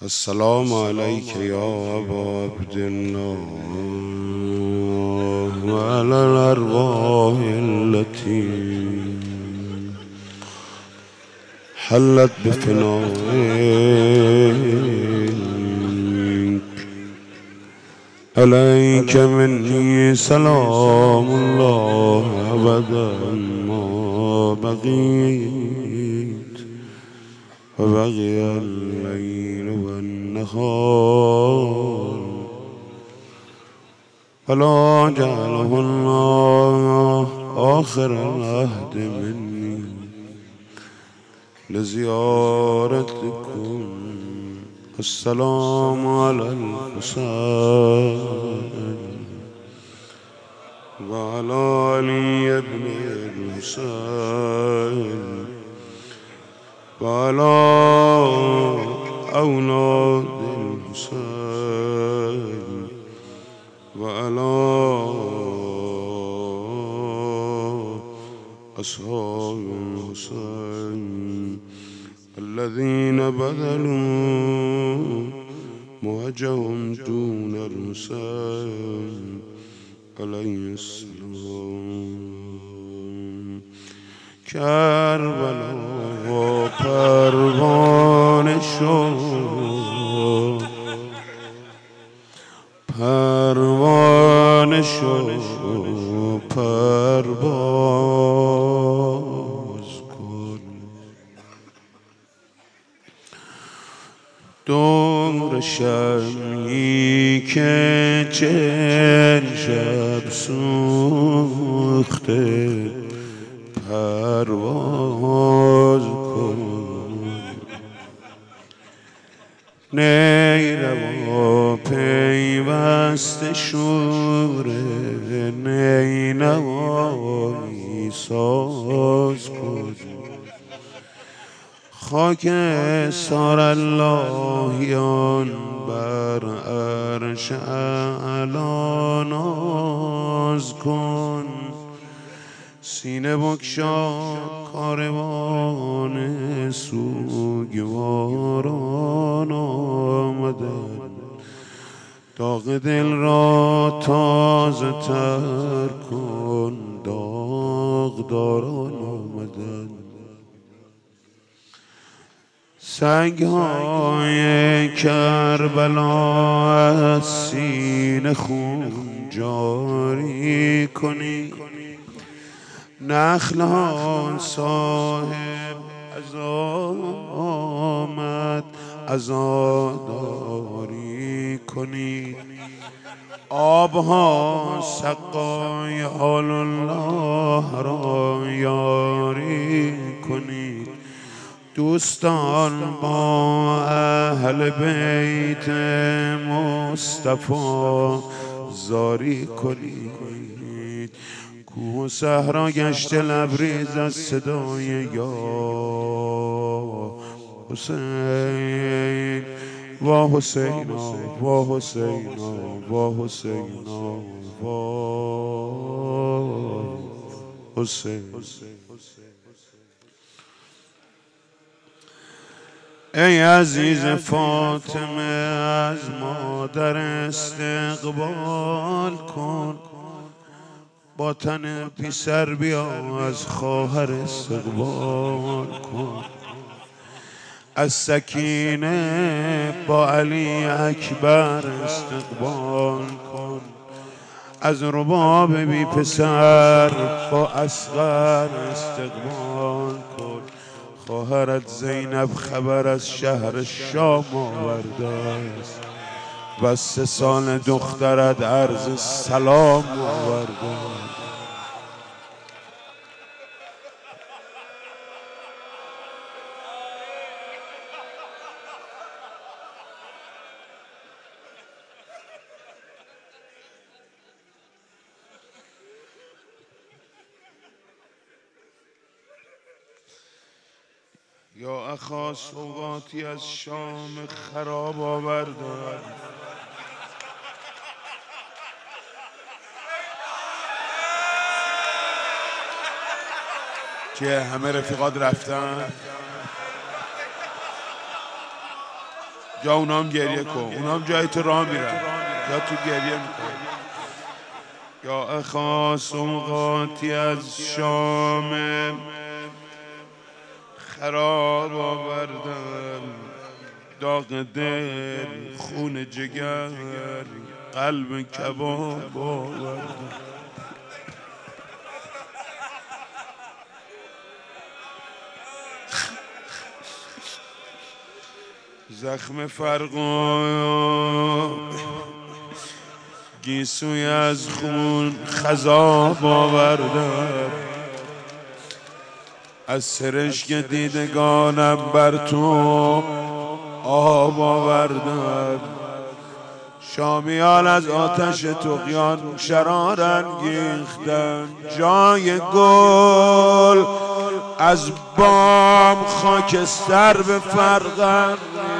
السلام عليك يا أبا عبد الله وعلى الأرواح التي حلت بفنائك. عليك مني سلام الله أبدا ما بقيت وبقي الليل والنهار، ولا جعله الله آخر العهد مني لزيارتكم. السلام على الحسين وعلى علي بن الحسين وعلى أولاد الحسين وعلى أصحاب الحسين الذين بذلوا موجهم دون الحسين عليه السلام. کربلا و پروانه شد، پروانه شد، پرواز کن. دور شمی که چند شب سوخته، پرواز کن. نیروا پیوست شوره، نینوایی ساز کن. خاک سار اللهیان بر عرش اعلی ناز کن. سینه بگشا کاروان سوگواران آمدن، داغ دل را تازه تر کن. داغداران آمدن، سنگ‌های کربلا از سینه خون جاری کنی. نخل‌ها صاحب عزامت عزاداری کنی. آبها سقای حال الله را یاری کنی. دوستان با اهل بیت مصطفی زاری کنید. کوه و صحرا گشته لبریز از صدای یا حسین و حسینا و حسینا و حسینا و حسین. ای عزیز فاطمه از مادر استقبال کن. با تن پسر بیا از خواهر استقبال کن. از سکینه با علی اکبر استقبال کن. از رباب بی پسر با اصغر استقبال کن. خواهرت زینب خبر از شهر شام آورده است و 3 سال دخترت عرض سلام آورده. یا اخا سوغاتی از شام خراب آورده، که همه رفیقات رفتن جا اونام گریه کن، اونام جای تو راه میرن، جا تو گریه میکن. یا خاص اوقاتی از شام خراب آوردم، داغ دل خون جگر قلب کباب آوردم. زخم فرقا گیسوی از خون خضاب آوردم، از سرشک دیدگانم بر تو آب آوردم. شامیان از آتش طغیان شرار انگیختن، جای گل از بام خاکستر به فرقم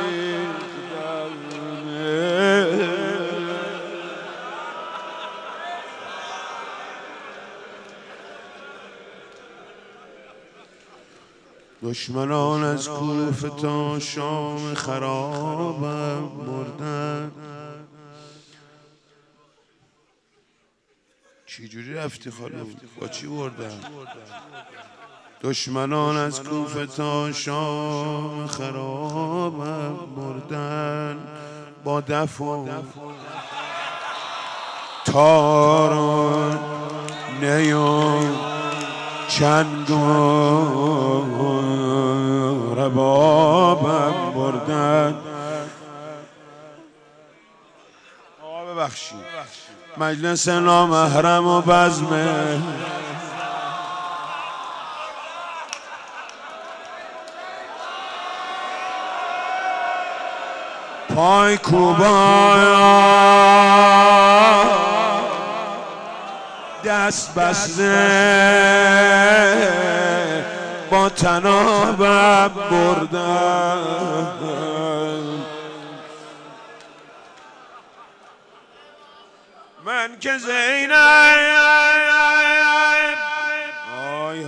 دشمنان از کوفه تا شام خرابم مردن. چی جوری رفتی خانم؟ با چی بردن؟ دشمنان از کوفه تا شام خرابم مردن، با دف و تاران نیام چنگ و ربابم بردن. آقا ببخشید، مجلس نامحرم و بزمه پای کوبایا دست بسته با تنابم بردن. من که زینب آی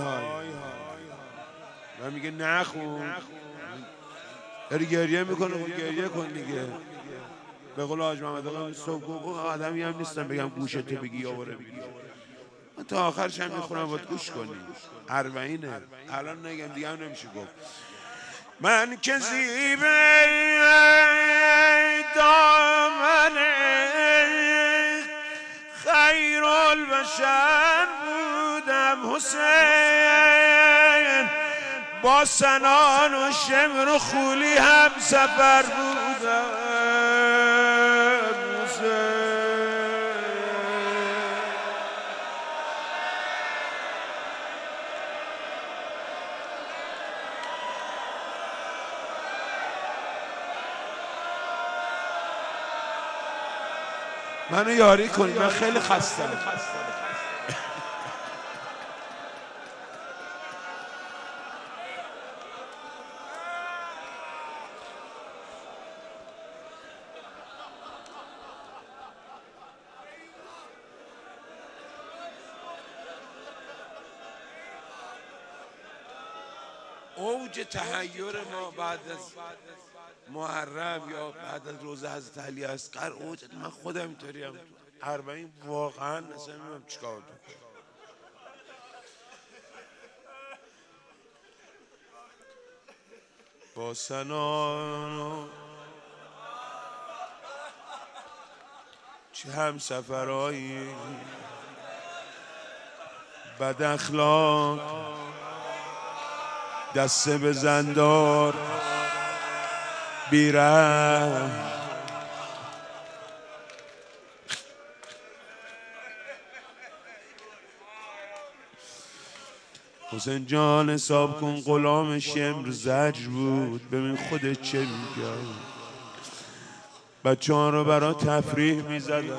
من میگه نخون، داری گریه میکنه، گریه کن دیگه. به قول حاج محمد آقا صبح آدمی هم نیستم بگم گوشتو بگی یا بره بگی، من تا آخرش هم میخونم باید گوش کنی. اربعینه الان نگم دیگه هم نمیشه گفت. من که زیبه دامن خیر البشر بودم حسین، با سنان و شمر و خولی هم سفر بودم حسین. منو یاری کنید، من خیلی خستم. اوج تحیر ما بعد از محرم یا بعد از روزه حضرت علی اصغر اوج، من خودم اینطوریم. اربعین واقعا اصلا نمیدونم چیکار کنم. با سنان چه همسفرایی بد اخلاق دسته به زندار بیره. حسین جان حساب کن غلام شمر زجر بود، ببین خودت چه میگه. بچه ها رو برا تفریح میزدم.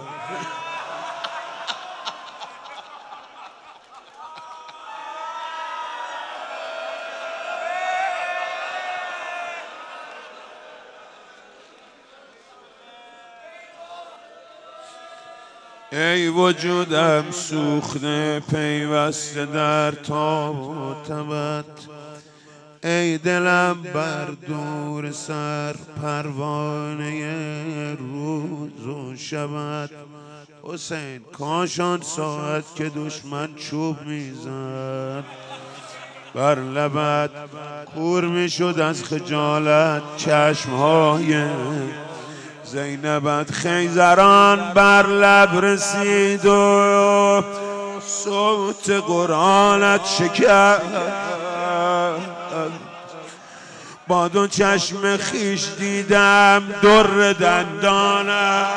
ای وجودم سوخته پیوسته در تاب و تبت، ای دلم بر دور سر پروانه روز و شبت حسین کاشان ساعت که دشمن چوب میزد بر لبت کور میشد از خجالت چشمهای زینبت خیزران بر لب رسید و صوت قرآنت شکر با دو چشم خیش دیدم در دندانه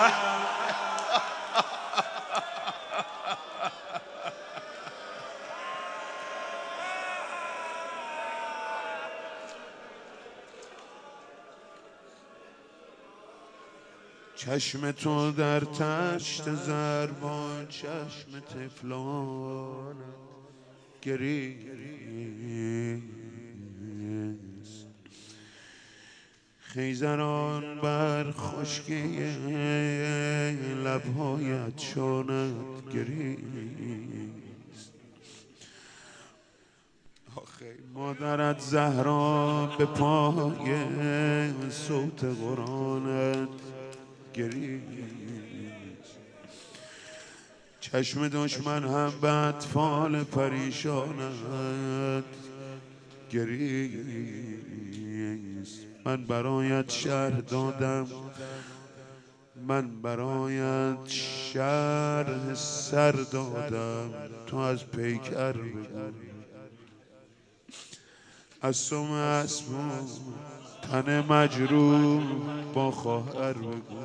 چشم تو در تشت زربان چشم تفلان گریست خیزران بر خشکی لبهایت شانت گریست آخه مادرت زهرا به پای صوت قرآنت گریست چشم دشمن هم به اطفال پریشانت گریست من برایت شرح دادم من برایت شرح سر دادم تو از پیکر بگو از سم اسب تن مجروح با خواهر بگو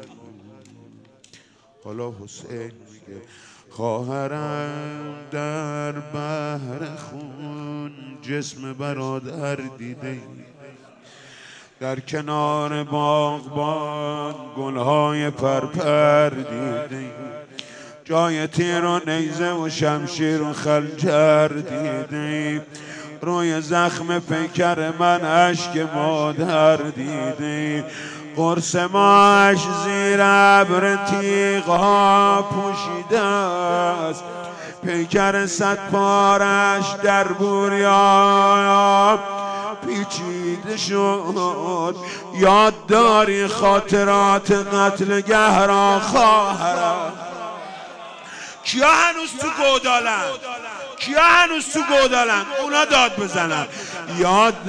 حالا حسین میگه خواهرم در بحر خون جسم برادر دیده در کنار باغبان گلهای پرپر دیده جای تیر و نیزه و شمشیر و خنجر دیده روی زخم پیکر من اشک مادر دیده قرص ماش زیر ابر تیغها پوشیده است پیکر صد پارش در بوریا پیچیده شد یاد داری خاطرات قتل گهرا خواهرم کیا هنوز تو گودالن کیا هنوز تو گودالن اونا داد بزنن یاد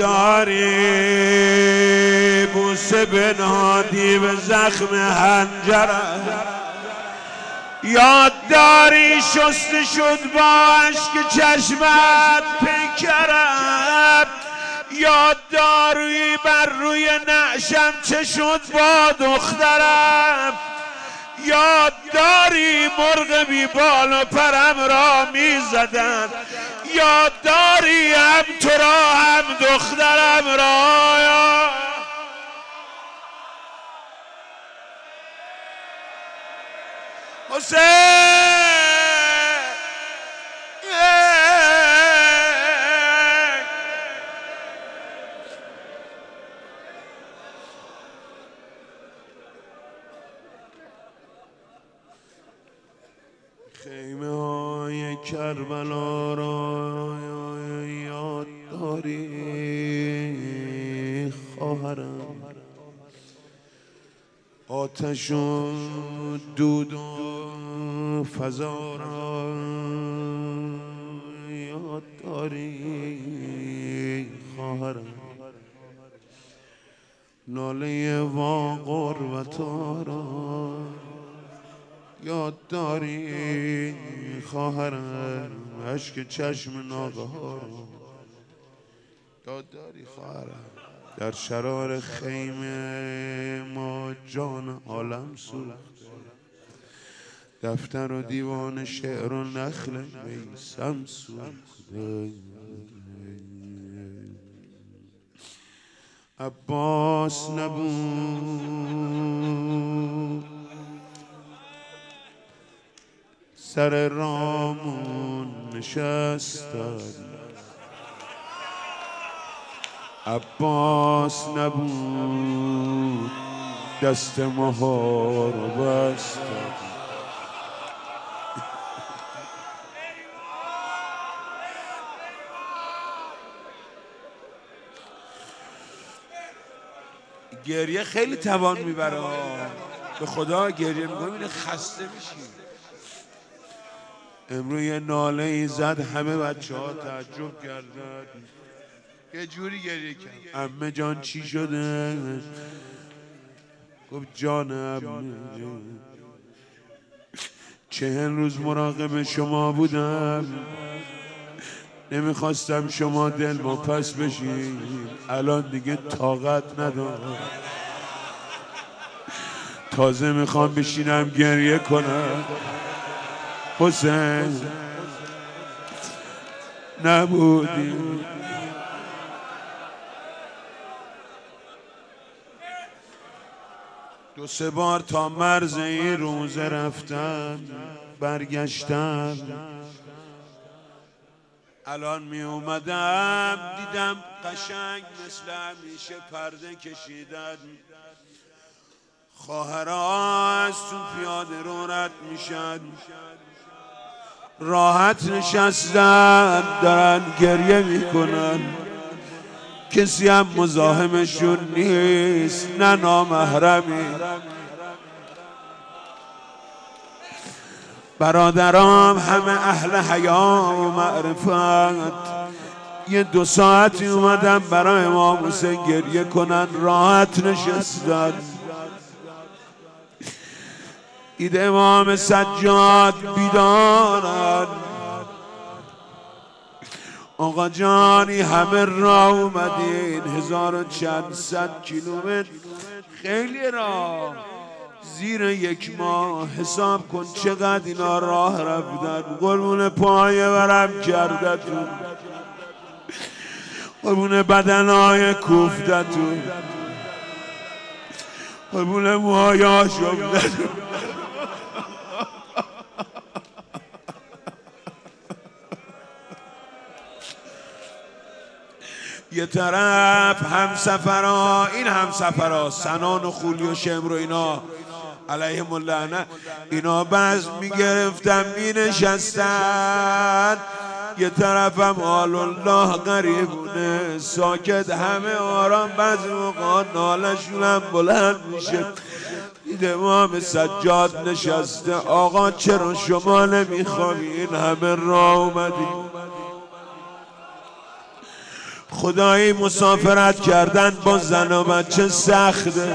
داری بوسه بنادی به زخم هنجرم یاد داری شسته شد با اشک چشمت پیکرم یاد داری بر روی نعشم چه شد با دخترم یاد داری مرغ بی بال و پرم را می زدن یاد داری هم تو را هم دخترم را حسین خیمه های کربلا را یاد داری خواهرم آتش و دود و فضا را یاد داری خواهرم ناله وا غربتا را یاد داری خواهرم اشک چشم ناگهار یاد داری خواهرم در شرار خیمه ما جان عالم سوخت دفتر و دیوان شعر و نخل میسم سوخته عباس نبود سر رامون نشستن عباس نبود دست مهار بستن گریه خیلی توان میبره. به خدا گریه میکنم اینه خسته میشی. امروز یه ناله ای زد، همه بچه ها تعجب کردن، یه جوری گریه کرد. عمه جان چی شده؟ گفت جانم 40 روز مراقب شما بودم، نمیخواستم شما دل ما پس بشین، الان دیگه طاقت ندارم، تازه میخوام بشینم گریه کنم. حسین نبودی. دو سه بار تا مرز این روزه رفتم، برگشتم، الان می اومدم دیدم قشنگ مثل همیشه پرده کشیدن، خواهرها از تو پیاده رو رد میشن، راحت نشستن دارن گریه میکنن، کسی هم مزاحمشون نیست، نه نامحرمی. برادرام همه اهل حیا و معرفت، یه 2 ساعتی اومدن برای امام حسین گریه کنن، راحت نشستن. دید امام سجاد بیدارن، آقا جانی همه راه اومدین 1000 و چند صد کیلومتر، خیلی راه، زیر 1 ماه، حساب کن چقدر اینا راه رفتن. قربون پای ورم کردتون، قربون بدنهای کوفتتون، قربون موهای شفتتون. یه طرف همسفرها، این همسفرها سنان و خولی و شمر و اینا علیهم اللعنه، اینا بزم میگرفتن مینشستن، یه طرف هم آل الله غریبونه ساکت، همه آرام، بعضی موقع نالشون هم بلند میشه. دید امام سجاد نشسته، آقا چرا شما نمیخوابین؟ همه راه اومدین. خدایی مسافرت کردن با زن و بچه سخته.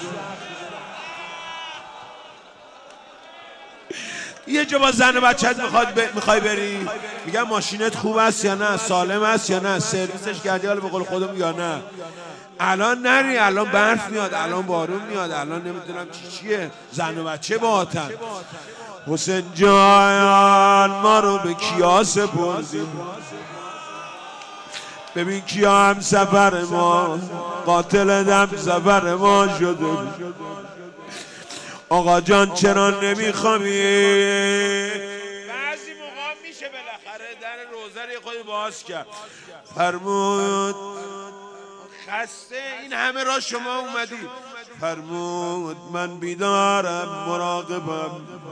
یه جا با زن و بچه‌ت میخوای بری، میگن ماشینت خوب است یا نه، سالم است یا نه، سرویسش کردی حالا به قول خودم یا نه. الان نری، الان برف میاد، الان بارون میاد، الان نمیدونم چیه، زن و بچه با آتن. حسین جان ما رو به کیا سپردی؟ ببین کیا هم سفر ما، قاتل دم سفر ما شده. آقا جان چرا نمیخوابی؟ بعضی موقع میشه بالاخره در روزه خود باز کرد. فرمود خسته این همه را شما اومدی، فرمود من بیدارم مراقبم.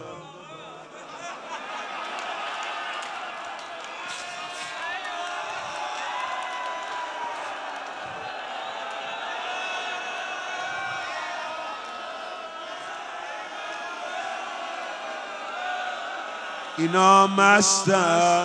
اینا مستن.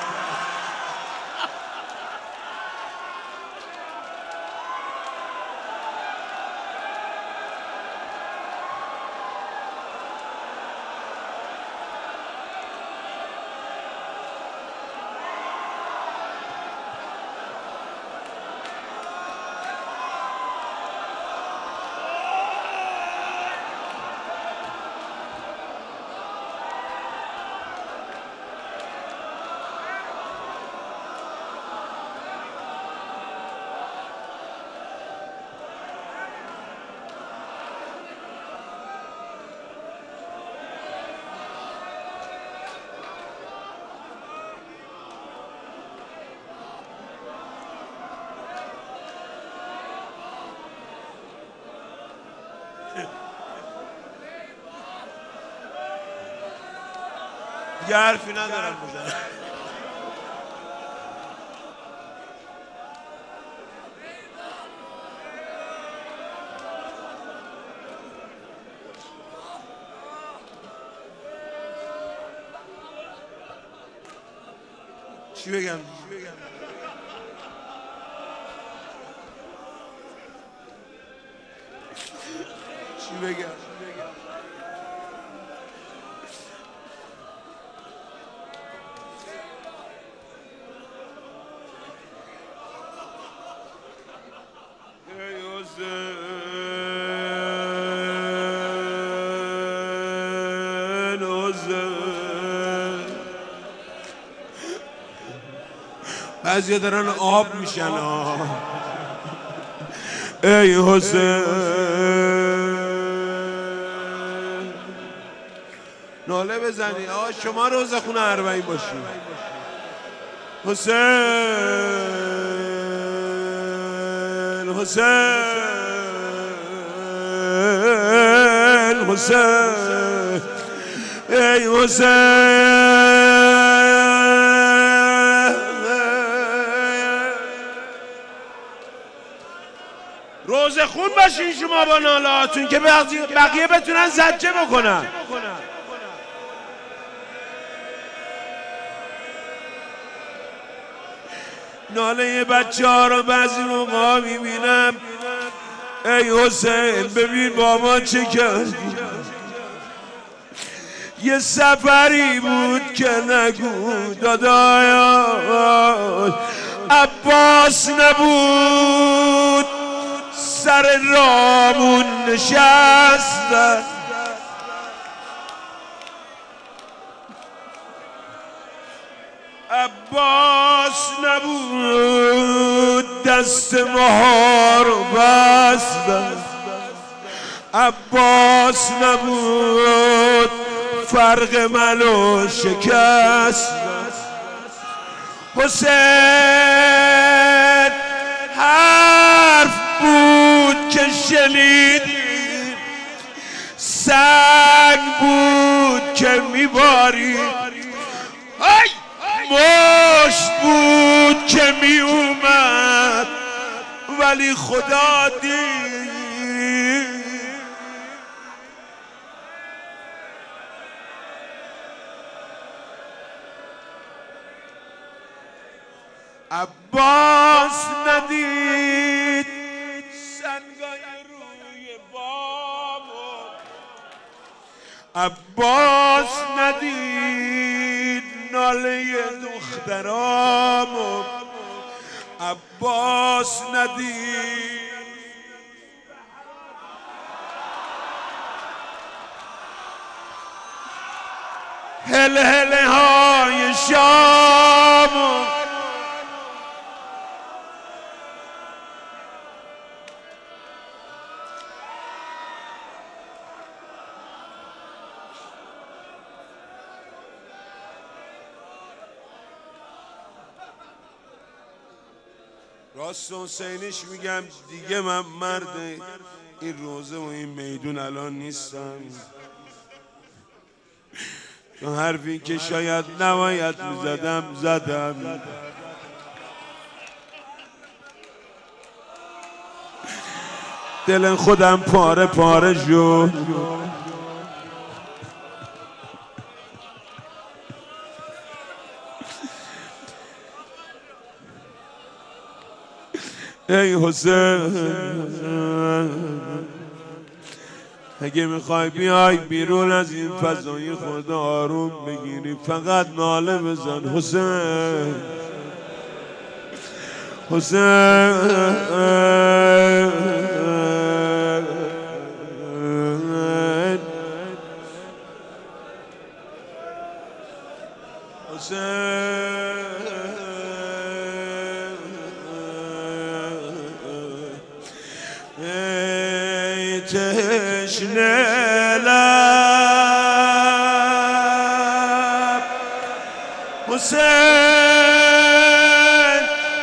دیگه حرفی ندارم بزنم. چی بگم؟ چی بگم؟ بعضی دارن آب میشن ای حسین ناله بزنی شما روزه خونه 40 باشی حسین حسین حسین ای حسین روزه خون باشین شما با نالهاتون که بقیه بتونن زجه بکنن. ناله بچه ها رو بعضی موقع میبینم ای حسین ببین بابا چه کردی. یه سفری بود که نگو داداش عباس نبود سر رامون نشست عباس نبود دست ما رو بست عباس نبود فرق منو شکست حسین حرف بود که شنیدیم سنگ بود که میبارید مشت بود که می اومد ولی خدا دید عباس ندید سنگای روی بامون عباس ندید ناله دخترامو عباس ندید هله های شامو راست حسینیش میگم دیگه من مرد این روزه و این میدون الان نیستم چون حرفی که شاید نباید میزدم زدم دل خودم پاره پاره شد ای حسین اگه میخوای بیای بیرون از این فضای خود آروم بگیری فقط ناله بزن حسین حسین تشنه لب حسین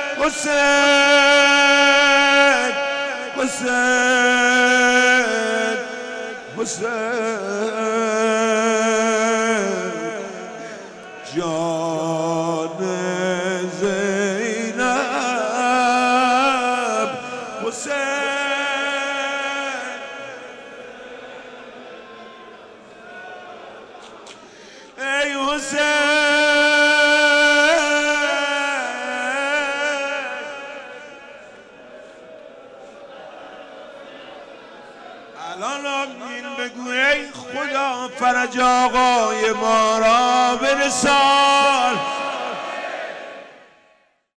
حسین حسین حسین جان زینب حسین ای حسین الان آمین بگو ای خدا فرج آقای ما را برسان.